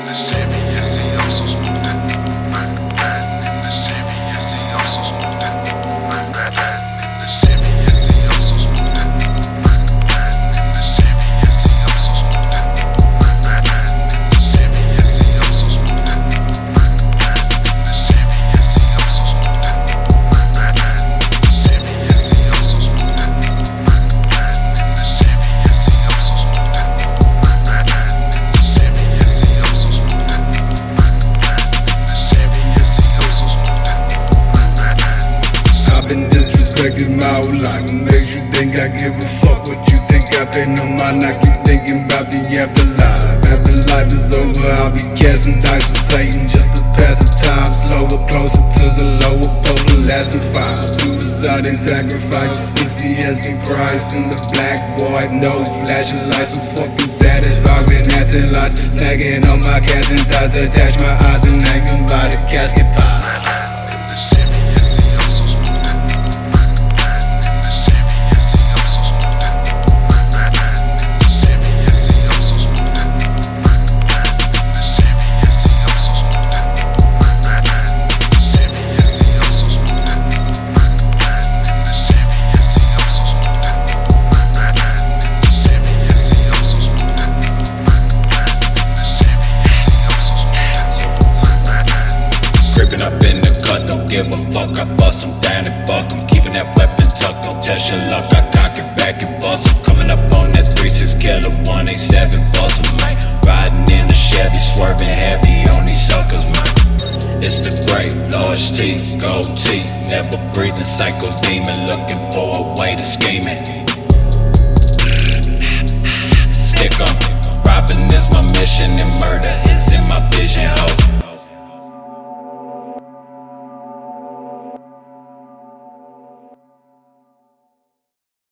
the Chevy, yes, he also smooth that. Riding in the Chevy, yes, he also smooth that. Riding in the Chevy, yes, he also smooth that. Riding in the Chevy, yes, he also smooth that. Riding in the Chevy, yes, he also smooth that. Riding in the Chevy, yes, he also smooth that. Riding in the Chevy, yes, he also smooth that. Riding in the Chevy, yes, he also smooth that. Riding in the Chevy, yes, he also smooth that. Riding in the Chevy, yes, he also smooth that. I've been disrespected my whole life. What makes you think I give a fuck? What you think I've been on my I keep thinking about the afterlife. After life is over, I'll be casting dice with Satan just to pass the time slower, closer to the lower pole, lasting fire. Suicide and sacrifice, 60 asking price in the black white, no flashing lights. I'm fucking satisfied with acting lights, snagging on my cats and thighs, attach my eyes and hanging by the casket pie. Riding in the Chevy, yes, he also smooth that. Riding in the Chevy, yes, he also smooth that. Riding in the Chevy, yes, he also smooth that. Riding in the Chevy, yes, he also smooth that. Riding in the Chevy, yes, he also smooth that. Riding in the Chevy, yes, he also smooth that. Riding in the Chevy, yes, he also smooth that. Riding in the Chevy, yes, he also smooth that. Creeping up in the cut, don't give a fuck. I bust him down and buck him. Keeping that weapon tucked, don't test your luck. I cock it back and bust him. Coming up on that 3-6 killer 187 bust him, man. Riding in the Chevy, swerving heavy on these suckers, man. It's the great Large T, gold T. Never breathing psycho demon, looking for a way to scheme it.